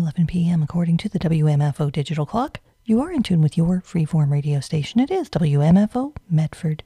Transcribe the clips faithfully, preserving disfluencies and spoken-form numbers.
eleven p.m. according to the W M F O digital clock. You are in tune with your freeform radio station. It is W M F O Medford.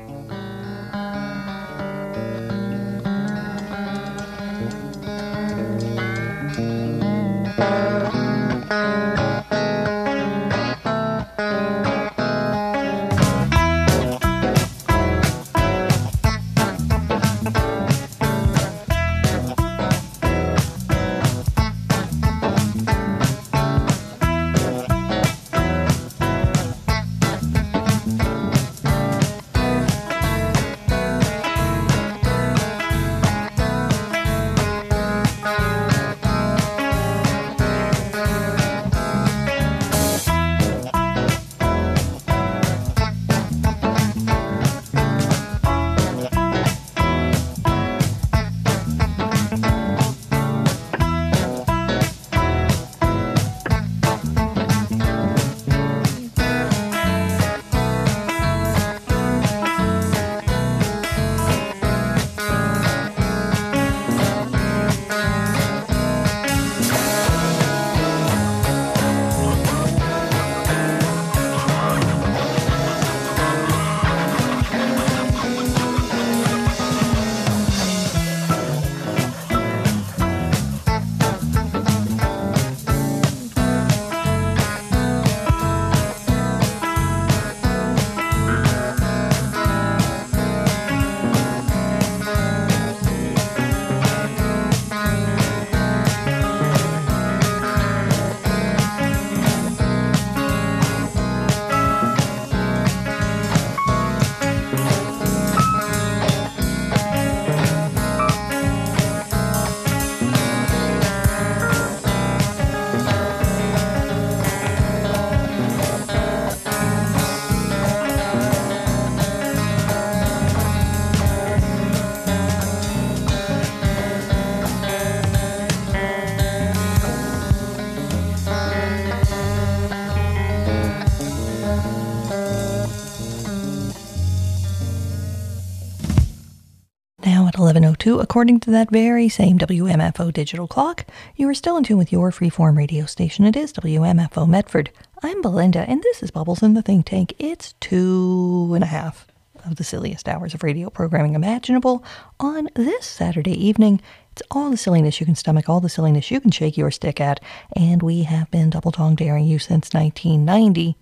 eleven oh two, according to that very same W M F O digital clock. You are still in tune with your freeform radio station. It is W M F O Medford. I'm Belinda, and this is Bubbles in the Think Tank. It's two and a half of the silliest hours of radio programming imaginable on this Saturday evening. It's all the silliness you can stomach, all the silliness you can shake your stick at, and we have been double-tongue daring you since nineteen ninety.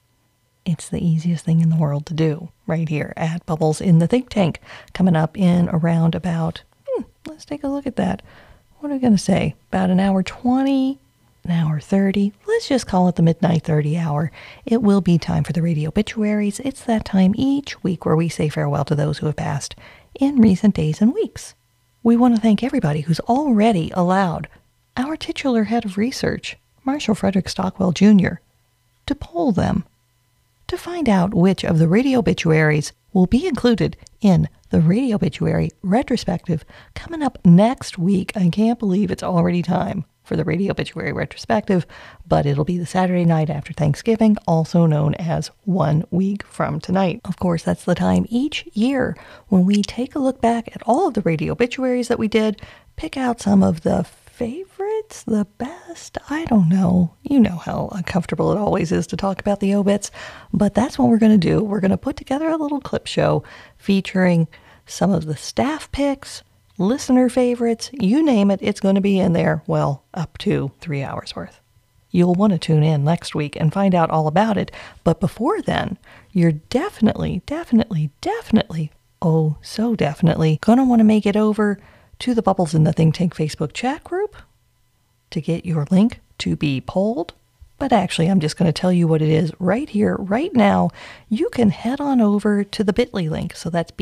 It's the easiest thing in the world to do, right here at Bubbles in the Think Tank. Coming up in around about, hmm, let's take a look at that. What are we going to say? About an hour twenty, an hour thirty. Let's just call it the midnight thirty hour. It will be time for the radio obituaries. It's that time each week where we say farewell to those who have passed in recent days and weeks. We want to thank everybody who's already allowed our titular head of research, Marshall Frederick Stockwell Junior, to poll them, to find out which of the radio obituaries will be included in the radio obituary retrospective coming up next week. I can't believe it's already time for the radio obituary retrospective, but it'll be the Saturday night after Thanksgiving, also known as one week from tonight. Of course, that's the time each year when we take a look back at all of the radio obituaries that we did, pick out some of the favorites, the best, I don't know. You know how uncomfortable it always is to talk about the obits, but that's what we're going to do. We're going to put together a little clip show featuring some of the staff picks, listener favorites, you name it, it's going to be in there, well, up to three hours worth. You'll want to tune in next week and find out all about it, but before then, you're definitely, definitely, definitely, oh, so definitely going to want to make it over to the Bubbles in the Think Tank Facebook chat group to get your link to be polled. But actually, I'm just going to tell you what it is right here, right now. You can head on over to the bit dot l y link. So that's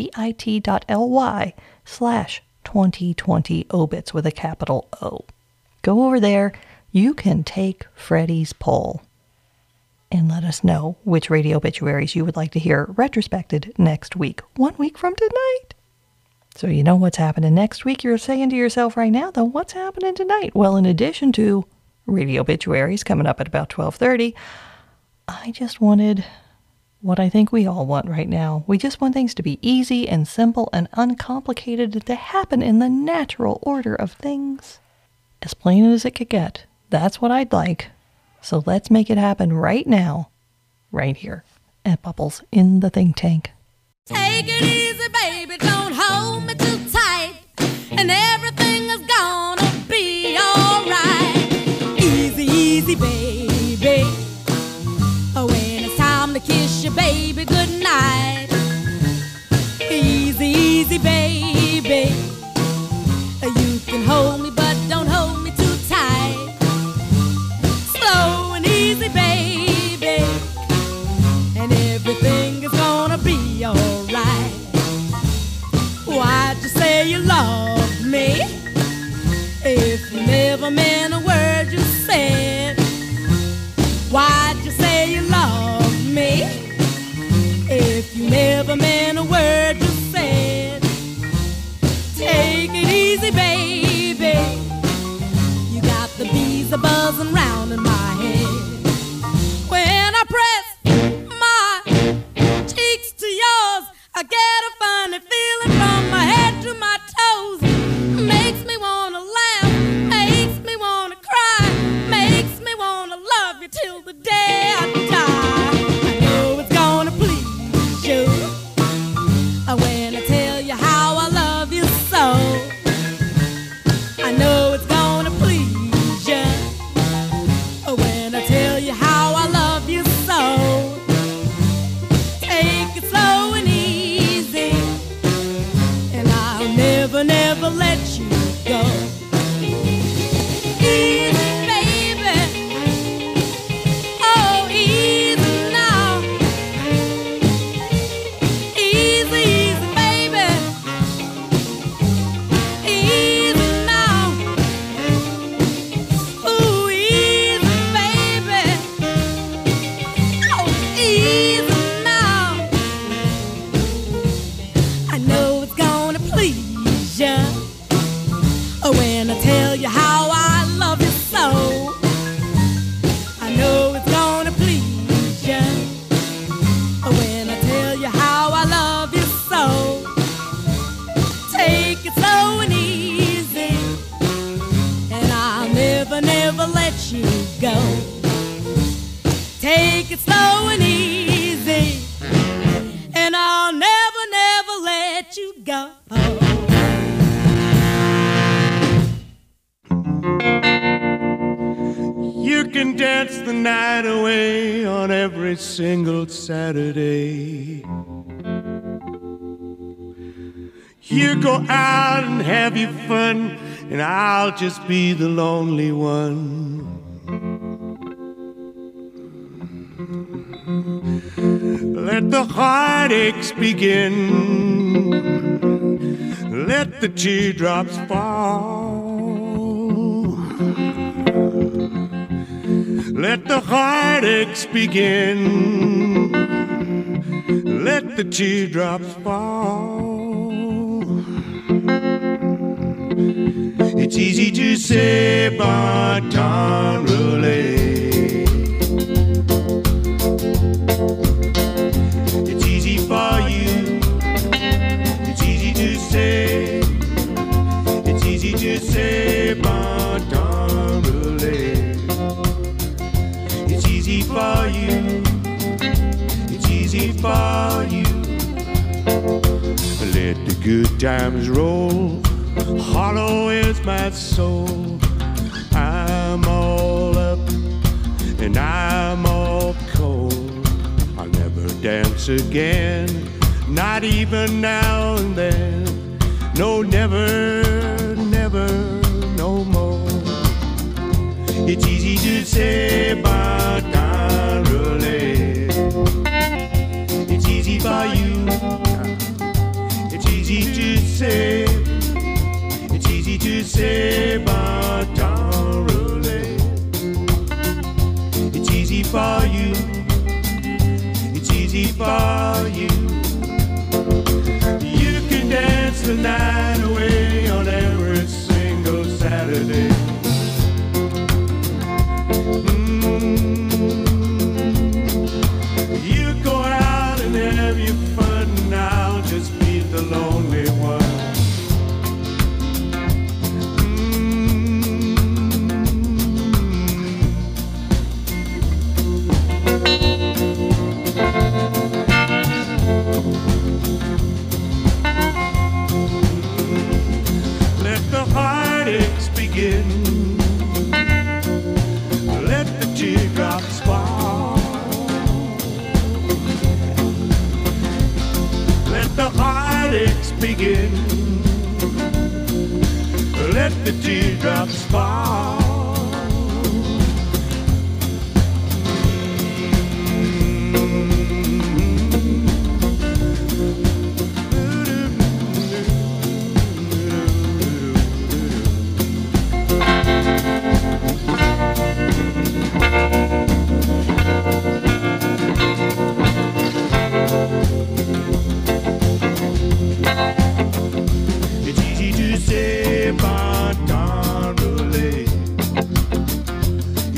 bit.ly slash 2020 obits with a capital O. Go over there. You can take Freddie's poll and let us know which radio obituaries you would like to hear retrospected next week, one week from tonight. So you know what's happening next week. You're saying to yourself right now, though, what's happening tonight? Well, in addition to radio obituaries coming up at about twelve thirty, I just wanted what I think we all want right now. We just want things to be easy and simple and uncomplicated, to happen in the natural order of things. As plain as it could get. That's what I'd like. So let's make it happen right now, right here at Bubbles in the Think Tank. Take it easy, baby, don't hold me too tight, and everything is gonna be alright. Easy, easy, baby, when it's time to kiss you, baby, good night. Easy, easy, baby, you can hold me, but don't hold me too tight. Slow and easy, baby, and everything is gonna be alright. Why'd you say you love me if you never meant a word you said? Why'd you say you love me if you never meant a word you said? Take it easy, baby, you got the bees a buzzing round in my head. When I press my cheeks to yours, I get a funny feeling from my head to my toes. Makes me wanna laugh, makes me wanna cry, makes me wanna love you till the day I die. I know it's gonna please you when I tell you how I love you so. I know it's gonna please you when I tell you how I love you so. Take it slow and easy, and I'll never, never let you go. Easy, baby, oh, easy now. Easy, easy, baby, easy now. Ooh, easy, baby, oh, easy now. I know it's gonna please ya when I tell you how I love you so. I know it's gonna please ya when I tell you how I love you so. Take it slow and easy, and I'll never, never let you go. Take it slow and easy, and I'll never, never let you go. You can dance the night away on every single Saturday. You go out and have your fun, and I'll just be the lonely one. Let the heartaches begin. Let the teardrops fall. Let the heartaches begin. Let the teardrops fall. It's easy to say, but don't relate. It's easy for you. It's easy to say. It's easy to say, but don't relate. It's easy for you. It's easy for you. Let the good times roll. Hollow is my soul. I'm all up and I'm all cold. I'll never dance again, not even now and then. No, never, never, no more. It's easy to say, but not really. It's easy for you. It's easy to say. It's easy to say, but don't really. It's easy for you. It's easy for you. You can dance the night away on every single Saturday. Mm. You go out and have your fun, and I'll just be the lonely one. Mm.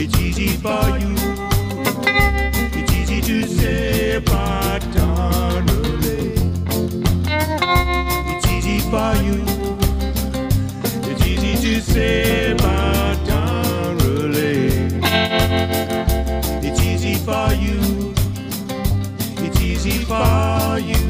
It's easy for you. It's easy to say, but darling, it's easy for you. It's easy to say, but darling, it's easy for you. It's easy for you.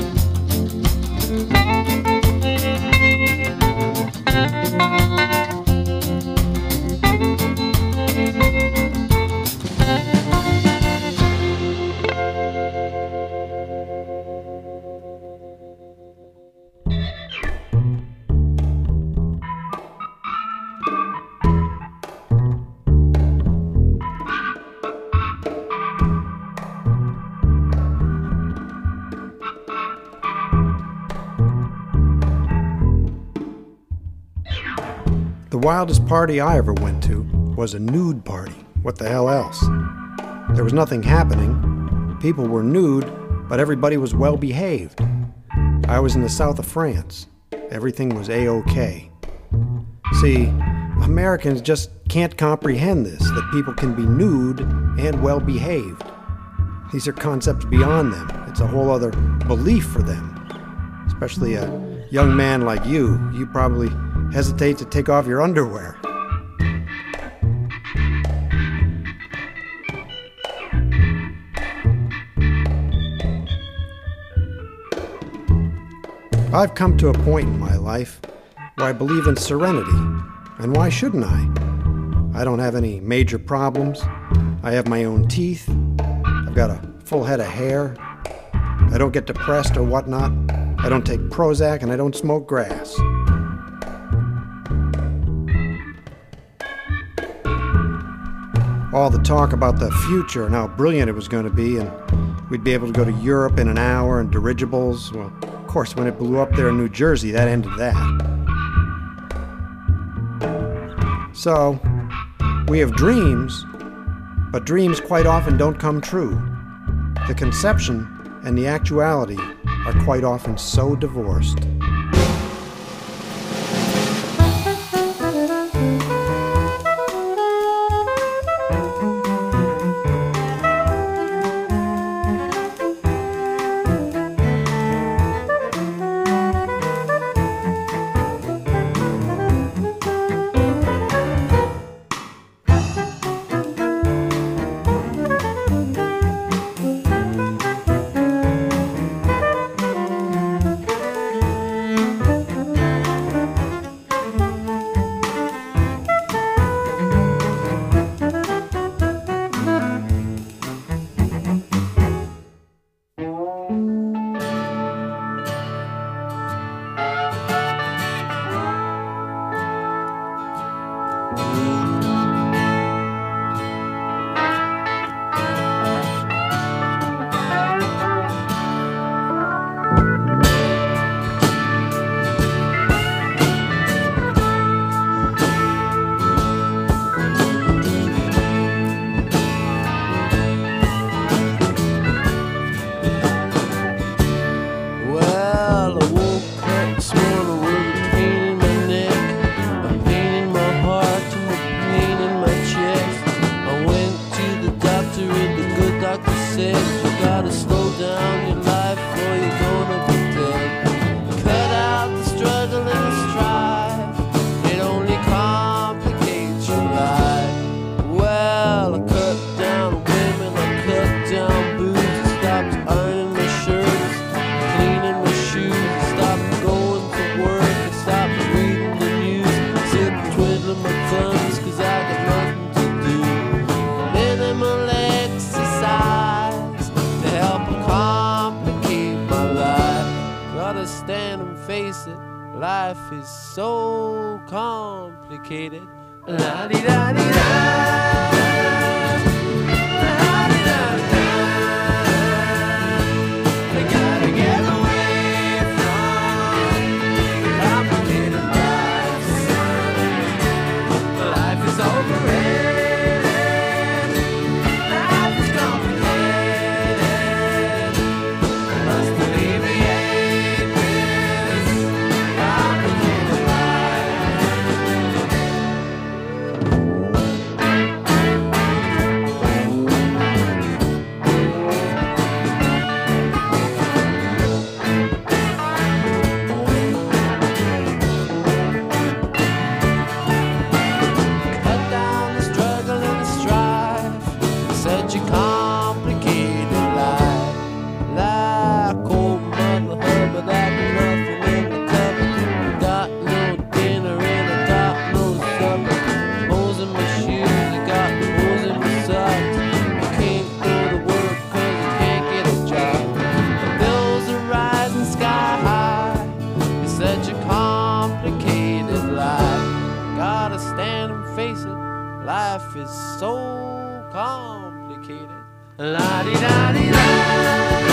The wildest party I ever went to was a nude party. What the hell else? There was nothing happening. People were nude, but everybody was well behaved. I was in the south of France. Everything was A-OK. See, Americans just can't comprehend this, that people can be nude and well behaved. These are concepts beyond them. It's a whole other belief for them. Especially a young man like you. You probably hesitate to take off your underwear. I've come to a point in my life where I believe in serenity. And why shouldn't I? I don't have any major problems. I have my own teeth. I've got a full head of hair. I don't get depressed or whatnot. I don't take Prozac and I don't smoke grass. All the talk about the future and how brilliant it was going to be, and we'd be able to go to Europe in an hour and dirigibles. Well, of course, when it blew up there in New Jersey, that ended that. So, we have dreams, but dreams quite often don't come true. The conception and the actuality are quite often so divorced. Life is so complicated. La-di-da-di-da. so complicated. La-di-da-di-da.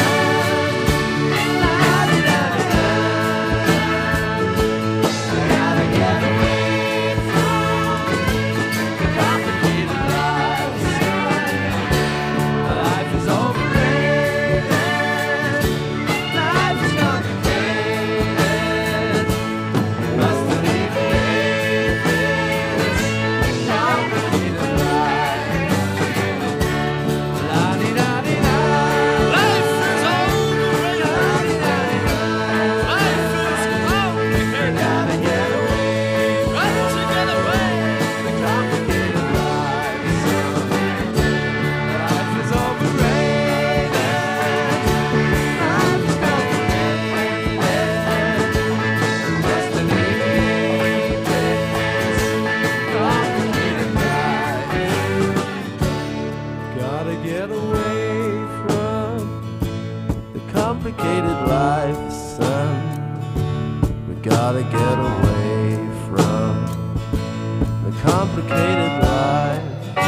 Gotta get away from the complicated life.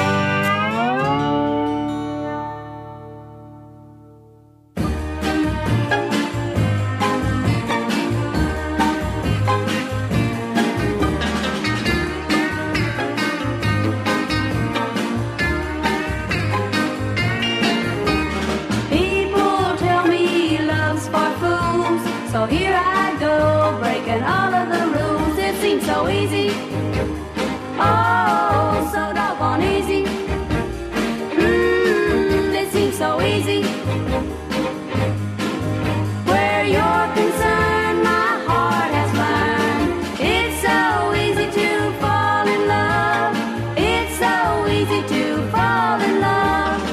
People tell me love's for fools, so here I go, breaking all of the rules. It seems so easy, oh, so doggone easy. Mmm, it seems so easy. Where you're concerned, my heart has learned. It's so easy to fall in love. It's so easy to fall in love.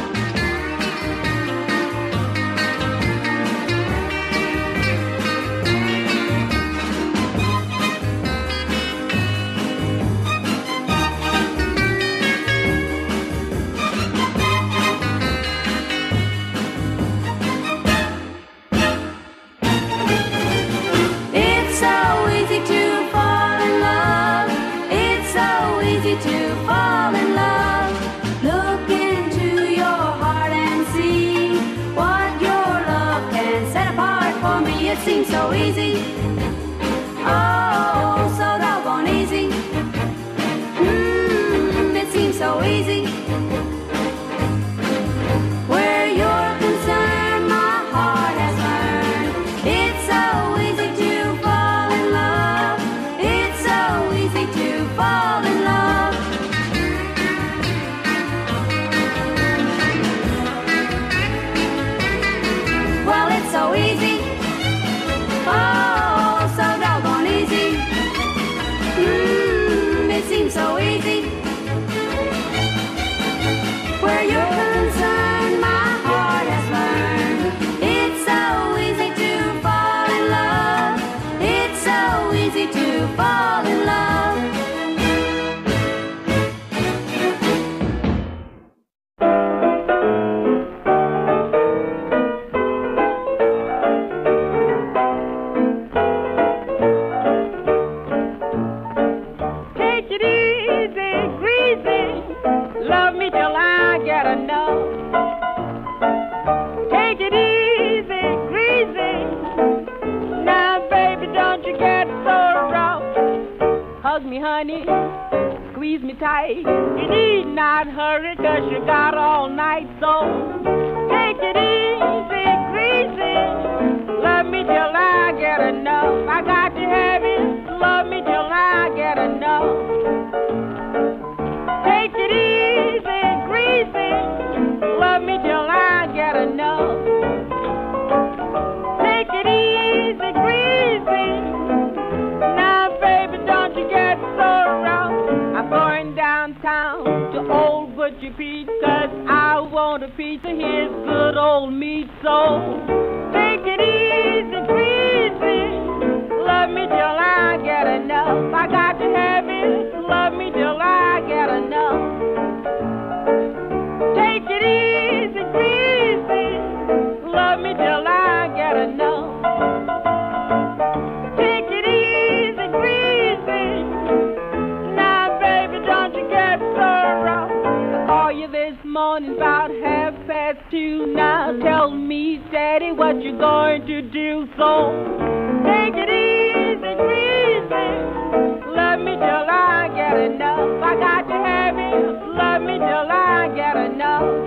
To fall in love, look into your heart and see what your love can set apart for me. It seems so easy, oh, so doggone easy. Mmm, it seems so easy. Where you're concerned, my heart has learned. It's so easy to fall in love. It's so easy to fall in love. So easy, oh, so doggone easy. Mmm, it seems so easy. Where you're concerned, my heart has learned. It's so easy to fall in love. It's so easy to fall in love. Honey, squeeze me tight. You need not hurry, cause you got all night. So take it easy, greasy. Love me till I get enough. I got to have it. Love me till I get enough. Take it easy, greasy. Love me till I get enough. Take it easy, greasy. Now, baby, don't you get so rough. I'm going downtown to old Butcher Pete, cause I want a piece of his good old meat. So take it easy, greasy. Love me till I get enough. I got to have it. Love me till I get enough. Take it easy, greasy. Love me till I get enough. Take it easy, greasy. Now, baby, don't you get so rough. I call you this morning about half past two. Now tell me, Daddy, what you going to do. So take it easy, greasy. Love me till I get enough. I got to have it. Love me till I get enough.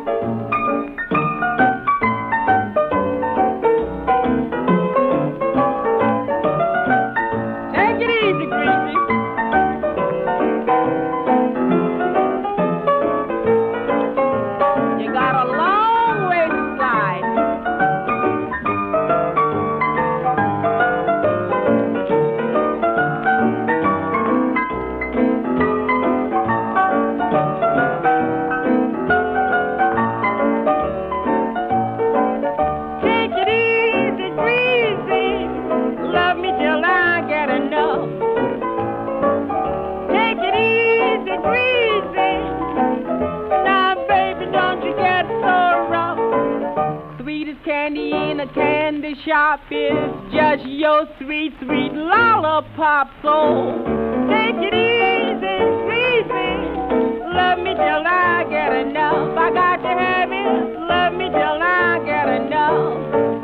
Candy shop is just your sweet, sweet lollipop. So take it easy, easy. Love me till I get enough. I got to have it. Love me till I get enough.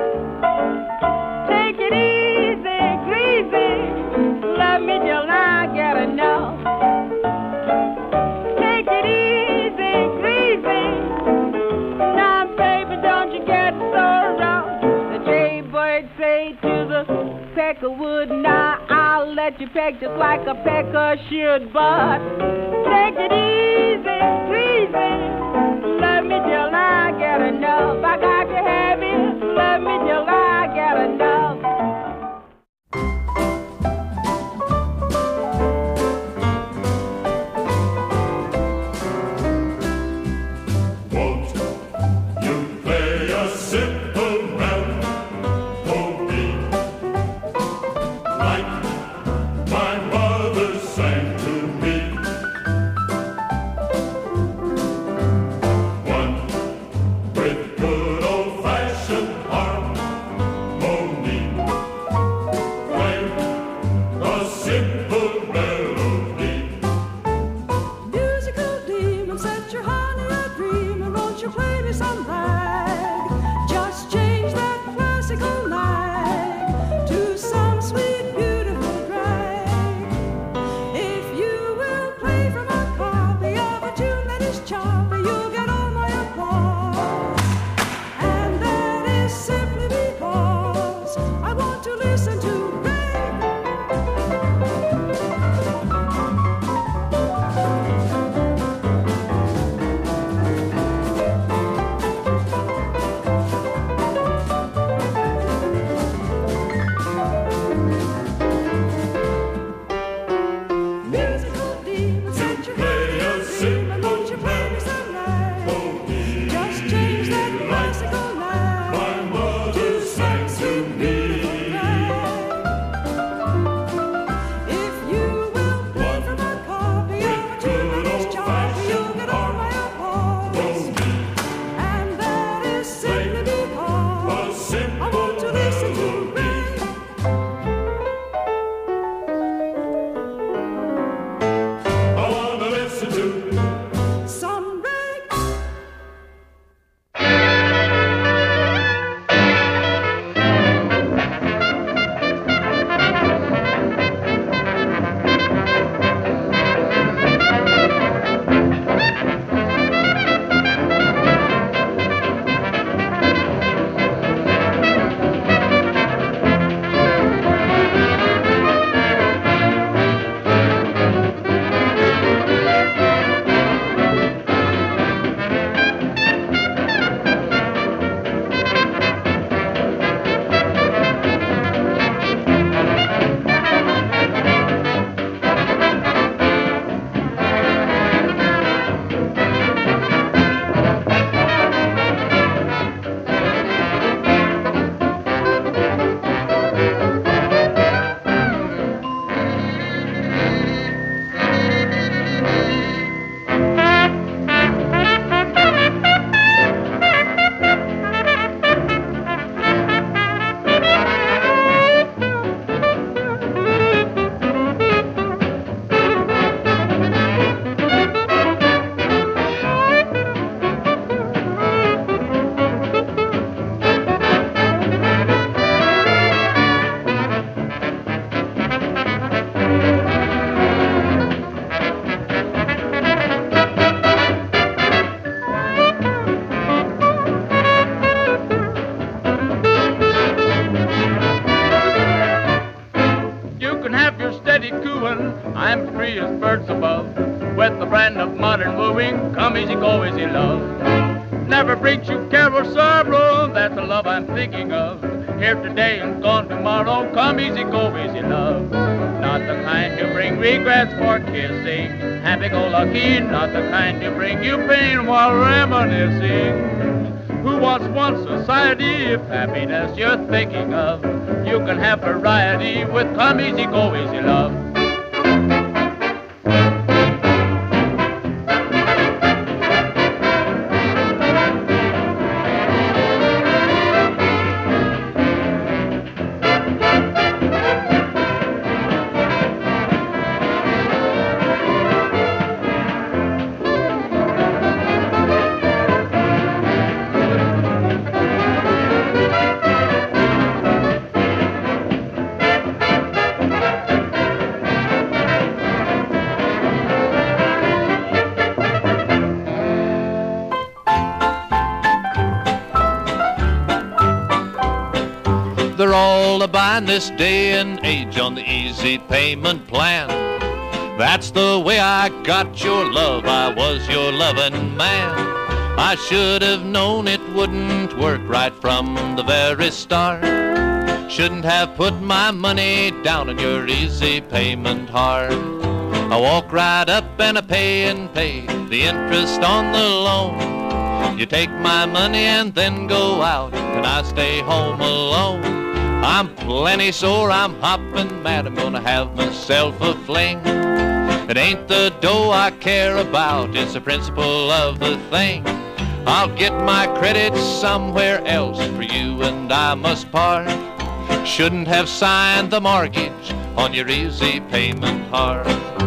Take it easy, easy. Love me till I get enough. Take it easy, easy. Now, baby, don't you get so rough. Say to the peckerwood, now I'll let you peck just like a pecker should, but take it easy, easy. Love me till I get enough. I got to have it. Love me till I get enough. Won't you play a simple melody like my mother sang to me? One with good old-fashioned harmony. Play a simple melody. Musical demon, set your honey a dreaming. Won't you play me some rag? Just change that classical nag to some sweet, beautiful drag. If you will play from a copy of a tune that is choppy, you'll get all my applause. And that is simply because I want to listen to reggae. brand of modern wooing. Come easy, go easy, love. Never brings you care or sorrow, that's the love I'm thinking of. Here today and gone tomorrow, come easy, go easy, love. Not the kind to bring regrets for kissing, happy-go-lucky, not the kind to bring you pain while reminiscing. Who wants one society if happiness you're thinking of? You can have variety with come easy, go easy, love. They're all a-buying this day and age on the easy payment plan. That's the way I got your love, I was your loving man. I should have known it wouldn't work right from the very start. Shouldn't have put my money down on your easy payment hard. I walk right up and I pay and pay the interest on the loan. You take my money and then go out and I stay home alone. I'm plenty sore, I'm hopping mad, I'm gonna have myself a fling. It ain't the dough I care about, it's the principle of the thing. I'll get my credit somewhere else, for you and I must part. Shouldn't have signed the mortgage on your easy payment heart.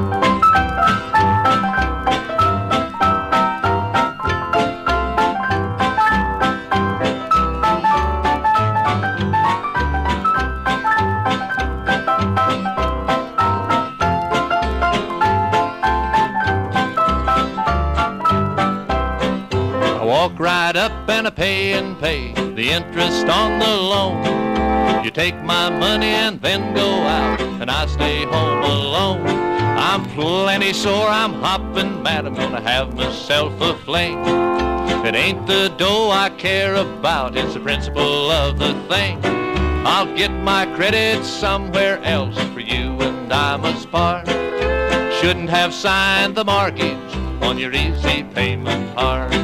Walk right up and I pay and pay the interest on the loan. You take my money and then go out and I stay home alone. I'm plenty sore, I'm hopping mad, I'm gonna have myself a fling. It ain't the dough I care about, it's the principle of the thing. I'll get my credit somewhere else, for you and I must part. Shouldn't have signed the mortgage on your easy payment heart.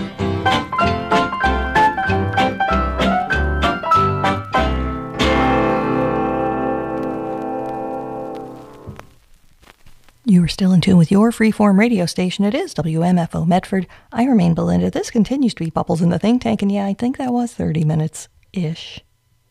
You are still in tune with your freeform radio station. It is W M F O Medford. I remain Belinda. This continues to be Bubbles in the Think Tank, and yeah, I think that was thirty minutes-ish.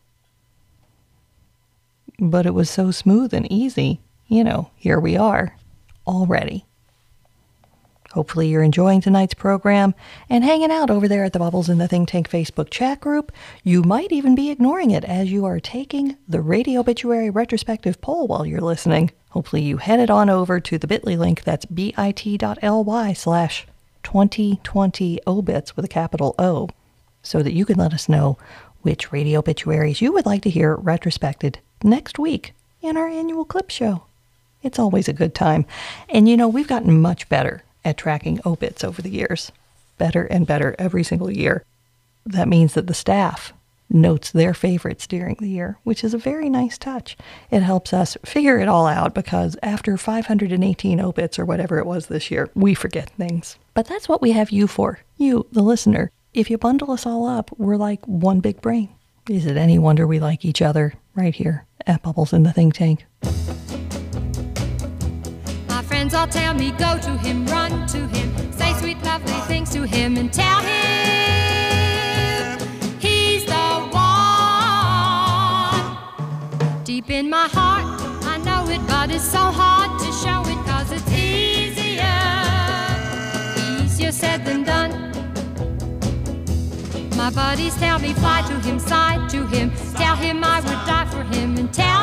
But it was so smooth and easy. You know, here we are, already. Hopefully you're enjoying tonight's program and hanging out over there at the Bubbles in the Think Tank Facebook chat group. You might even be ignoring it as you are taking the Radio Obituary retrospective poll while you're listening. Hopefully you headed on over to the bit.ly link, that's bit.ly slash 2020 obits with a capital O, so that you can let us know which radio obituaries you would like to hear retrospected next week in our annual clip show. It's always a good time. And you know, we've gotten much better at tracking obits over the years. Better and better every single year. That means that the staff notes their favorites during the year, which is a very nice touch. It helps us figure it all out because after five hundred eighteen obits or whatever it was this year, we forget things. But that's what we have you for, you, the listener. If you bundle us all up, we're like one big brain. Is it any wonder we like each other right here at Bubbles in the Think Tank? My friends all tell me, go to him, run to him, say sweet lovely things to him and tell him he's the one. Deep in my heart, I know it, but it's so hard to show it, cause it's easier, easier said than done. My buddies tell me, fly to him, sigh to him, tell him I would die for him, and tell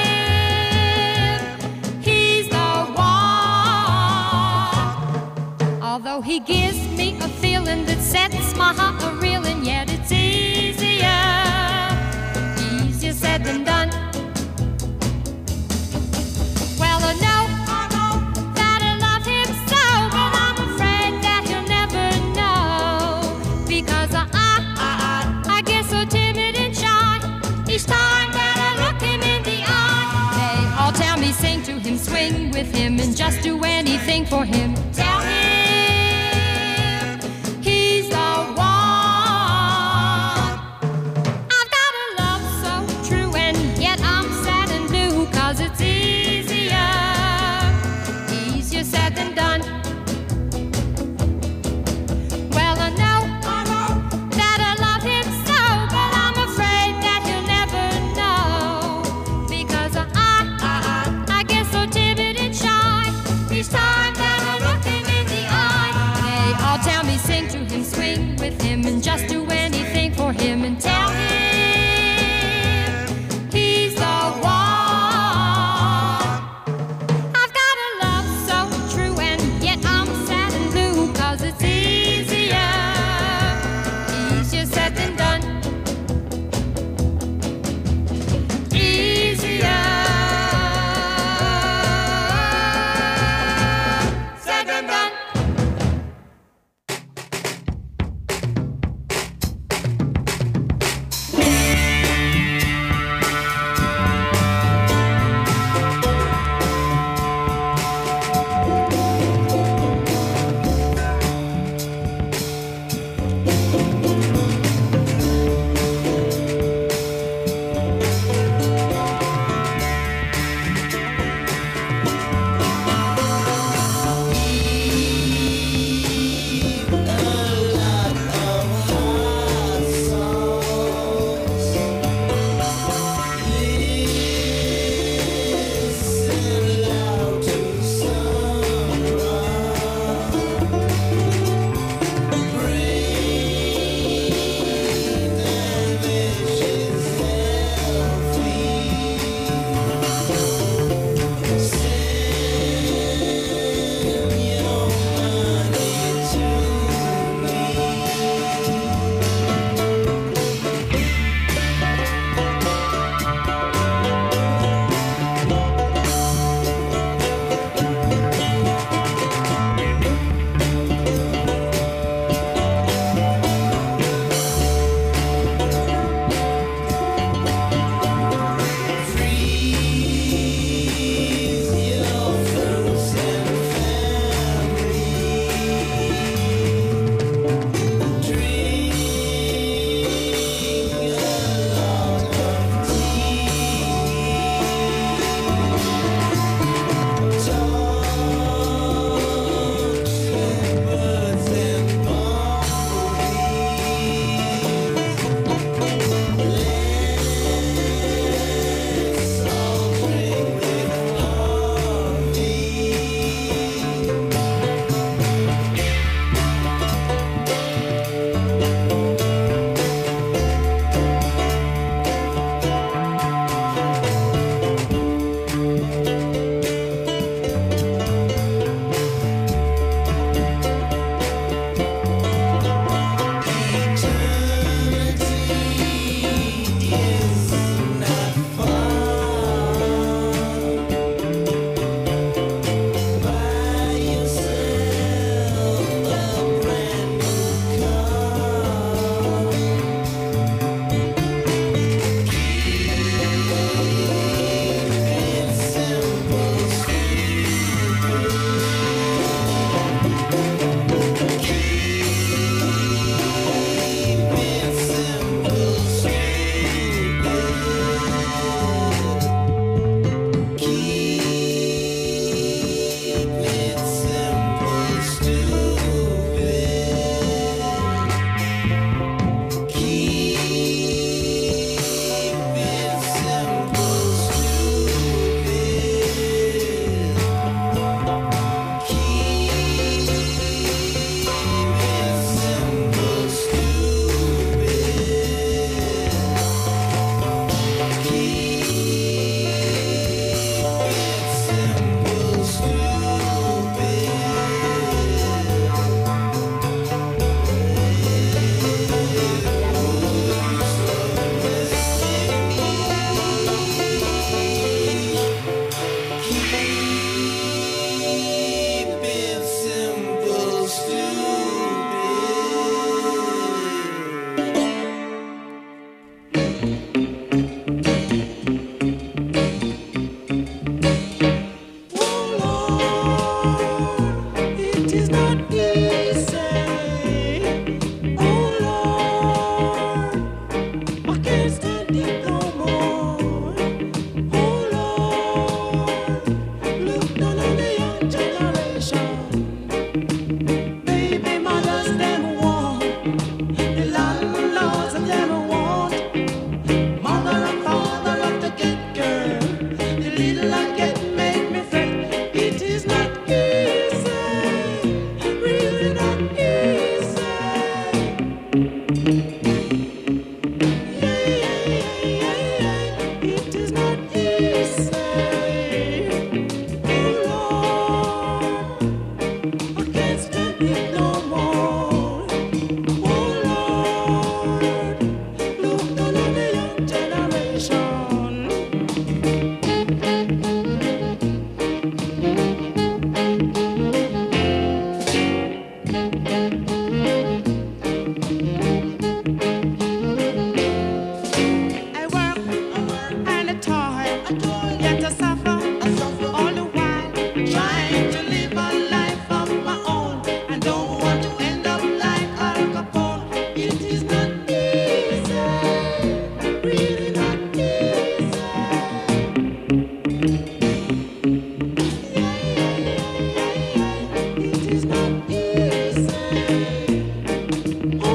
him he's the one. Although he gives me a feeling that sets my heart a-reeling, yet it's easier, easier said than done. Well, I know that I love him so, but I'm just do anything for him. Tell him he's the one. I've got a love so true, and yet I'm sad and blue, 'cause it's easier, easier said than done. Well, I know, I know that I love him so, but I'm afraid that he'll never know, because I, I, I get so timid and shy each time that I look him in the eye. They all tell me sing to him, swing with him, and just do anything for him, and tell him he's the one. I've got a love so true, and yet I'm sad and blue, 'cause it's easier, easier said than done. Easier said than done.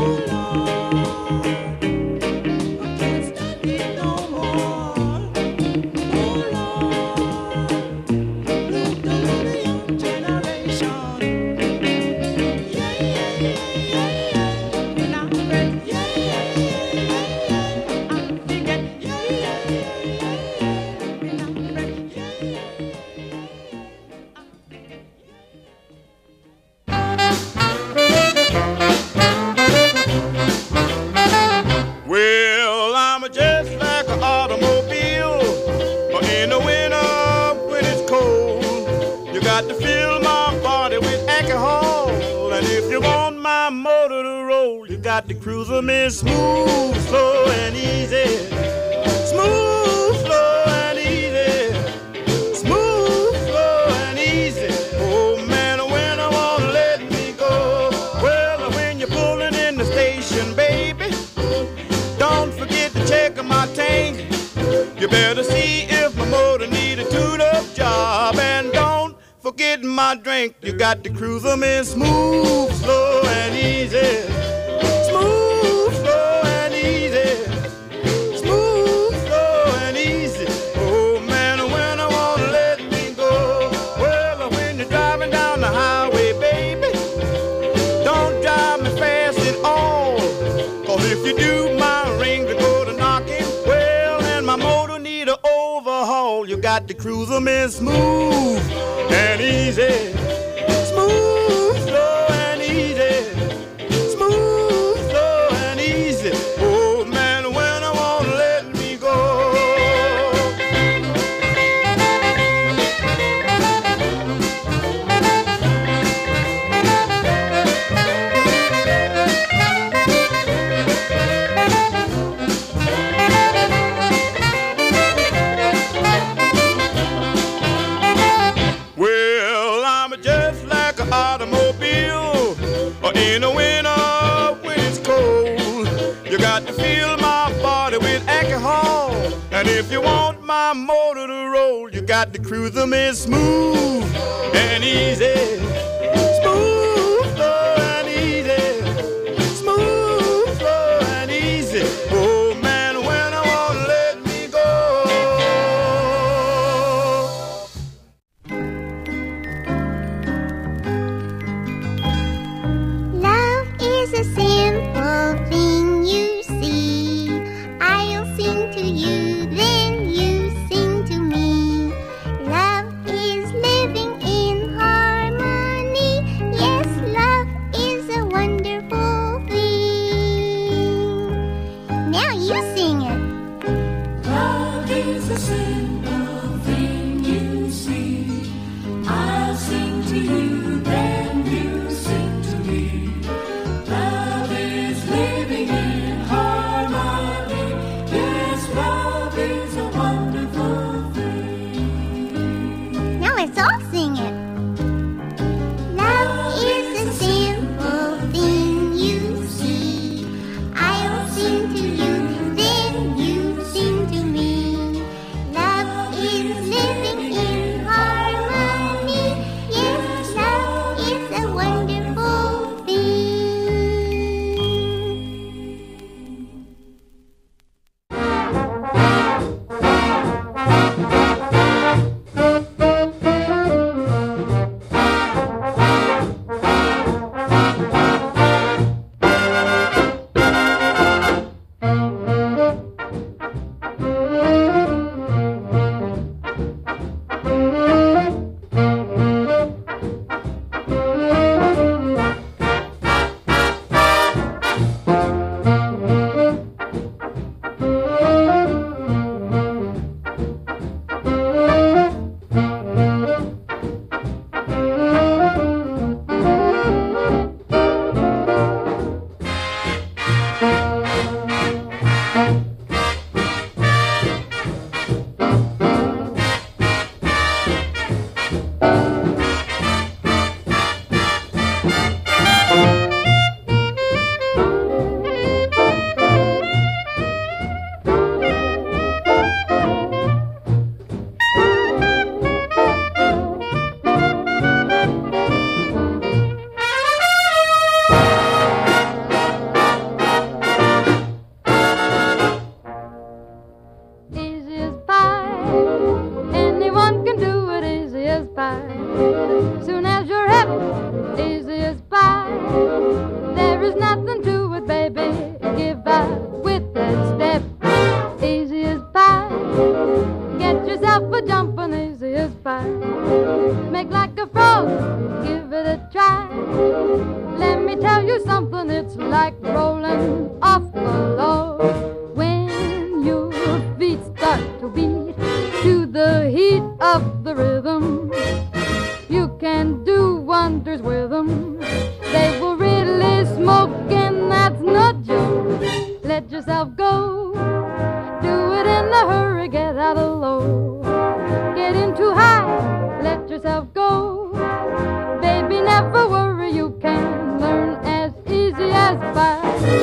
Well, I'm just like an automobile, but in the winter when it's cold, you got to fill my body with alcohol. And if you want my motor to roll, you got to cruise them in smooth, slow and easy. Smooth, slow and easy. Smooth, slow and easy. Oh man, when I won't let me go. Well, when you're pulling in the station, baby, don't forget to check my tank. You better see if my motor need a tune-up job. And don't forget my drink. You got to cruise them in smooth, slow and easy. Smooth, slow and easy. Smooth, slow and easy. Oh man, when I wanna let me go. Well, when you're driving down the highway, baby, don't drive me fast at all. Cause if you do, my ring to go to knocking. Well, and my motor need an overhaul. You got to cruise them in smooth and easy. Smooth, slow and easy. Smooth, slow and easy. Oh man, when I wanna let me go. Well, I'm just like an automobile, or in the winter when it's cold, you got to fill my body with alcohol. And if you want my motor to roll, you got to cruise them in smooth and easy. Smooth, slow and easy. Smooth, slow and easy. Oh man, when I wanna let me go. Love is a simple thing, you see. I'll sing to you, then you sing to me. Love is living in harmony. Yes, love is a wonderful thing. Now you sing it. Love is a simple thing, you see. I'll sing to you, then you sing to me. Love is living in harmony. Yes, love is a wonderful thing. Now let's all sing it. Love is a simple thing, you see. I'll sing to you, then you sing to me. Love it, baby. Give out with that step. Easy as pie. Get yourself a jumping, easy as pie. Make like a frog, give it a try. Let me tell you something, it's like rolling off a log. When your feet start to beat to the heat of the rhythm, you can do wonders with them. They will really smoke, and that's no joke. Let yourself go, do it in a hurry, get out of low. Get in too high, let yourself go. Baby, never worry, you can learn as easy as pie.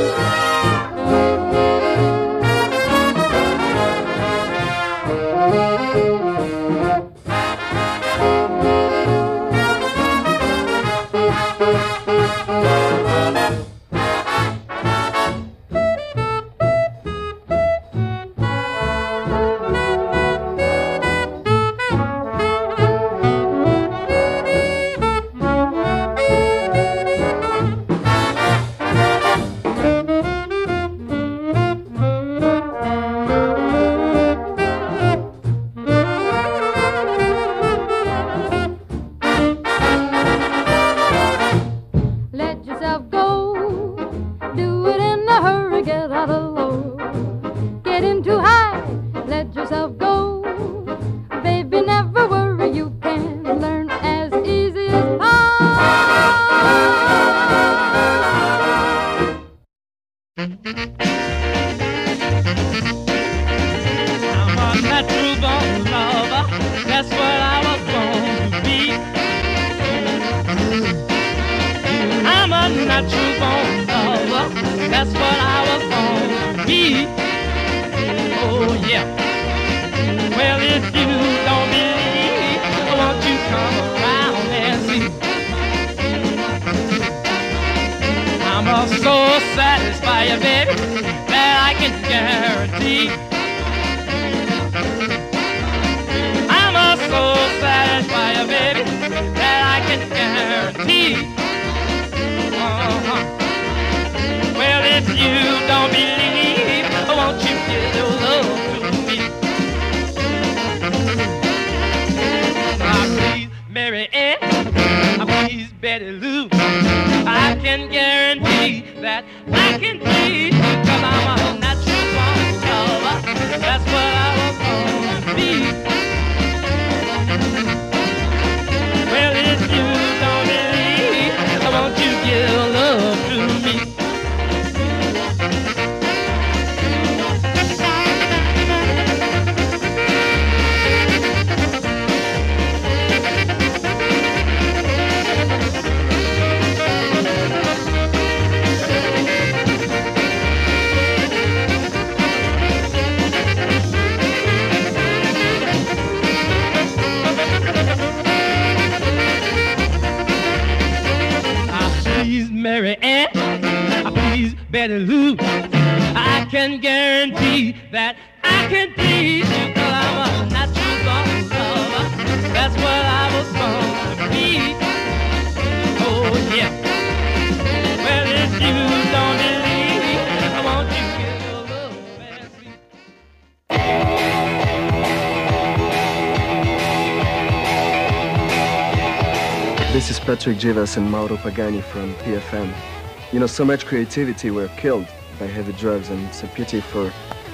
This is Patrick Jivas and Mauro Pagani from P F M. You know, so much creativity were killed by heavy drugs, and it's a pity for,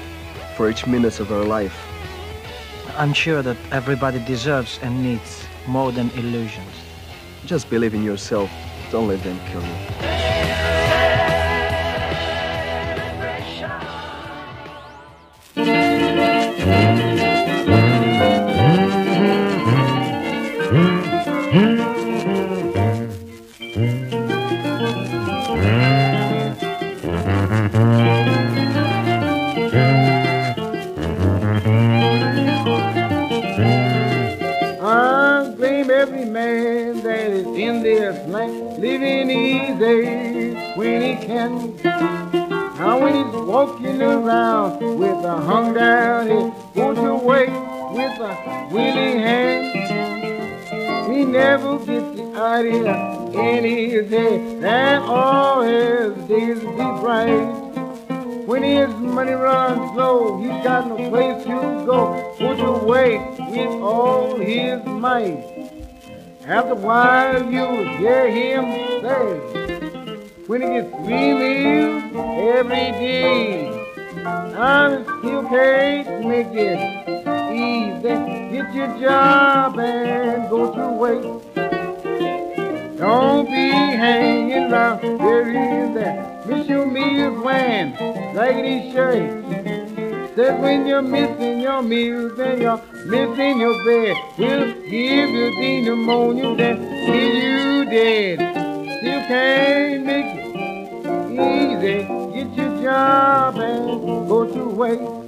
for each minute of our life. I'm sure that everybody deserves and needs more than illusions. Just believe in yourself. Don't let them kill you. Living easy when he can. Now when he's walking around with a hung down head, goes away with a willing hand. He never gets the idea in his head, and all his days be bright. When his money runs low, he's got no place to go, put away with all his might. After a while you hear him say, when he gets three meals every day, I still can't make it easy. Get your job and go to work. Don't be hanging around here and there. Miss your meals when raggedy shirts. Says when you're missing your meals and you're missing your bed, we'll give you the pneumonia that kill you dead. Still can't make it easy. Get your job and go to work.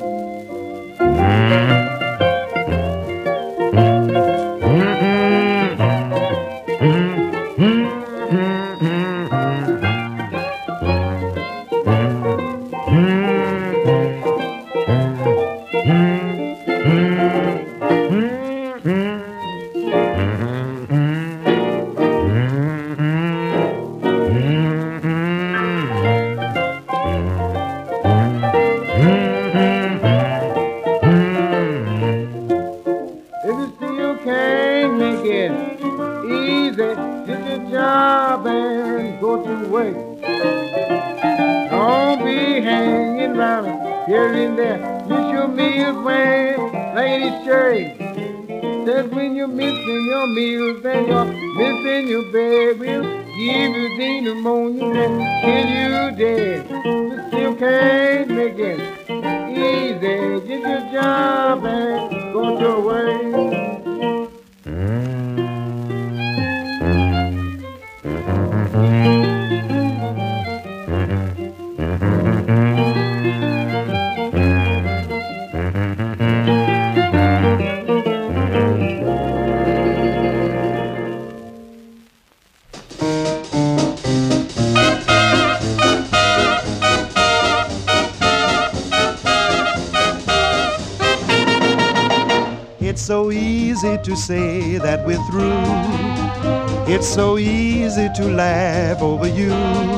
So easy to say that we're through. It's so easy to laugh over you.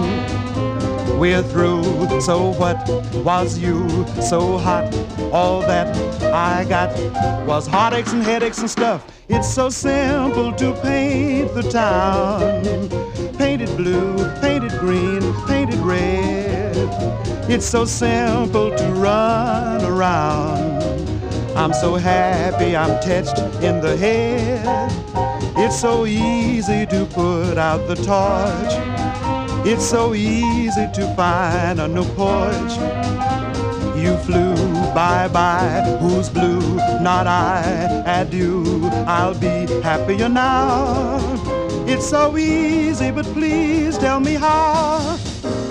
We're through, so what was you? So hot, all that I got was heartaches and headaches and stuff. It's so simple to paint the town. Painted blue, painted green, painted red. It's so simple to run around. I'm so happy I'm touched in the head. It's so easy to put out the torch. It's so easy to find a new porch. You flew, bye-bye, who's blue? Not I, adieu, I'll be happier now. It's so easy, but please tell me how.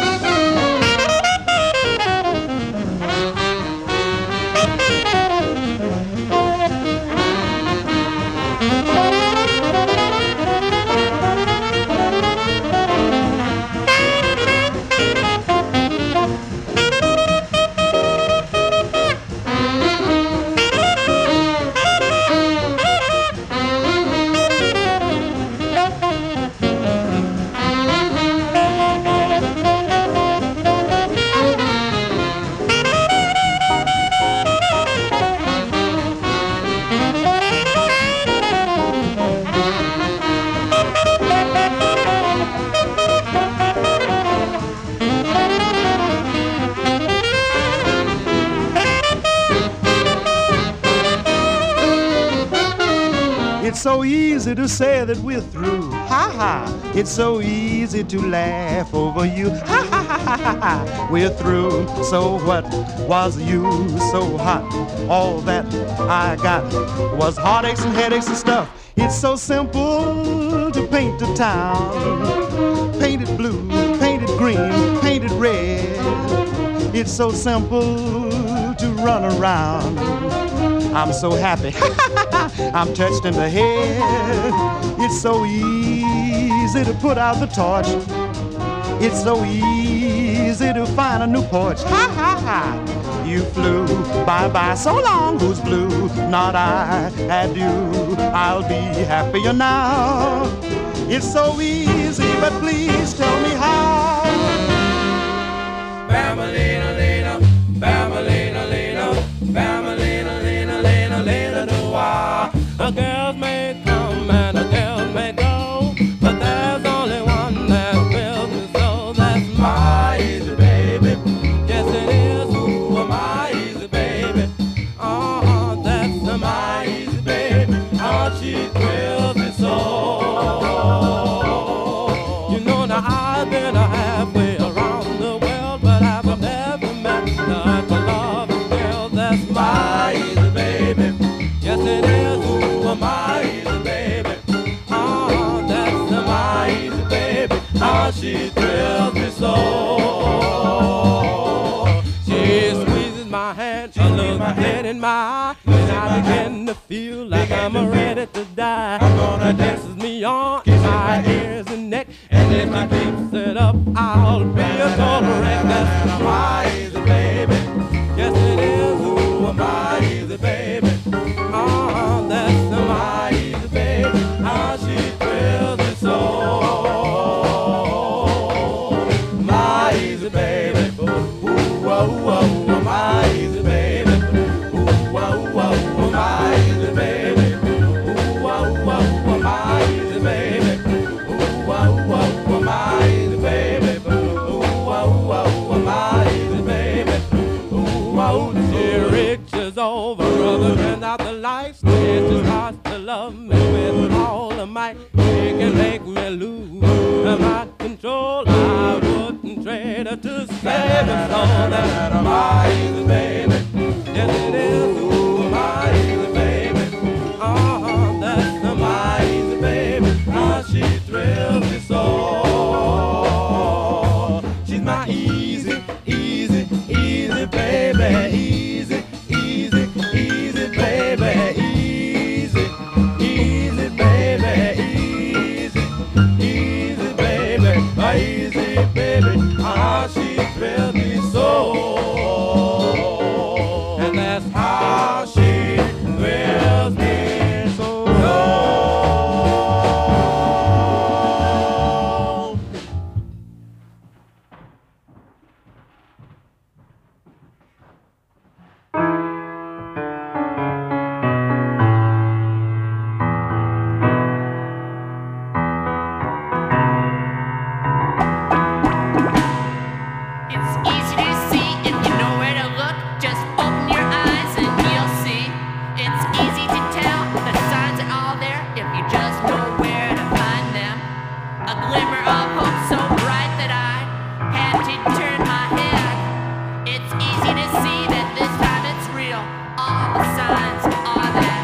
It's so easy to say that we're through. Ha ha. It's so easy to laugh over you. Ha ha ha ha ha. We're through. So what was you? So hot. All that I got was heartaches and headaches and stuff. It's so simple to paint the town. Painted blue, painted green, painted red. It's so simple to run around. I'm so happy, I'm touched in the head. It's so easy to put out the torch. It's so easy to find a new porch. Ha ha ha. You flew, bye-bye, so long, who's blue? Not I, adieu, I'll be happier now. It's so easy but please tell me how. Bama-lena, lena, Bama-lena, lena, Bama-lena, lena, lena, lena, do-wah. A girls may come and a girls may go, but there's only one that wills me so. That's my easy baby. Yes, it is. Ooh, my easy baby. Oh, that's my easy baby. Oh, she thrills me so. You know now I've been a halfway around the world, but I've never met such a loving girl. That's my easy baby. Yes, it is. Ooh, my easy baby. Oh, that's my easy baby. Oh, she thrills me so. She squeezes my hand, she looks my head in my eye, and I begin to feel like I'm ready to die. I'm gonna dance me on my ears and neck, and if she keeps it up, I'll be a total wreck. That's my easy baby. Yes, it is. Ooh, my easy baby. Oh, that's my easy baby. How she thrills me so. My easy baby. Ooh, whoa, whoa, my easy baby. Ooh, whoa, whoa, my easy baby. Ooh, whoa, whoa, my easy baby. Ooh, whoa, whoa, my easy baby. Ooh, whoa, whoa, my easy baby. Ooh, whoa, she reaches over, brother, turns out the lights. It just starts to love me with all of might. She can make me lose my control. I wouldn't trade her to save her soul. That's my easy baby. Yes, it is. Ooh, my easy baby. Oh, that's my easy baby. How she thrills me so. She's my easy, easy, easy baby. Easy, easy, easy baby. Easy, easy baby. Easy, easy baby. My easy baby. How she thrills me so. And that's how she thrills me so. It's easy to see if you know where to look. Just open your eyes and you'll see. It's easy to tell the signs are all there if you just know where to find them. A glimmer of hope so bright that I had to turn my head. It's easy to see that this time it's real. All the signs are there.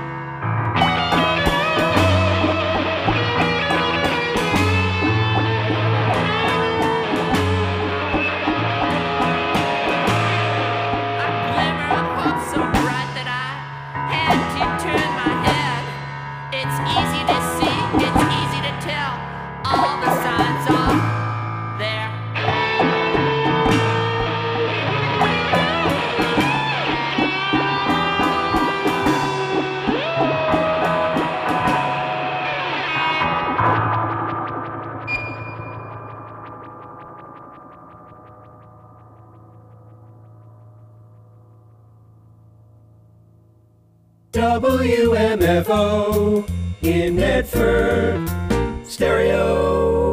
So bright that I had to turn my head. It's easy to see, it's easy to tell. All the signs are there. W M F O in Medford, stereo.